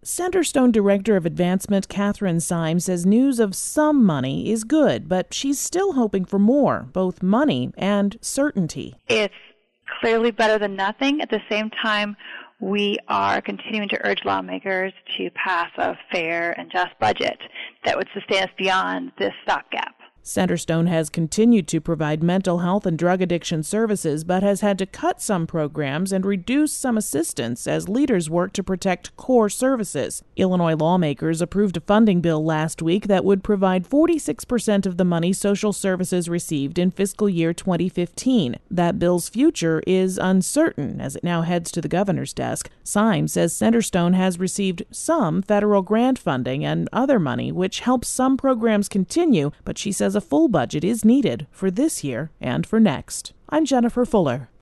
Centerstone Director of Advancement Catherine Syme says news of some money is good, but she's still hoping for more, both money and certainty. It's clearly better than nothing. At the same time, we are continuing to urge lawmakers to pass a fair and just budget that would sustain us beyond this stopgap. Centerstone has continued to provide mental health and drug addiction services, but has had to cut some programs and reduce some assistance as leaders work to protect core services. Illinois lawmakers approved a funding bill last week that would provide 46% of the money social services received in fiscal year 2015. That bill's future is uncertain as it now heads to the governor's desk. Syme says Centerstone has received some federal grant funding and other money, which helps some programs continue, but she says a full budget is needed for this year and for next. I'm Jennifer Fuller.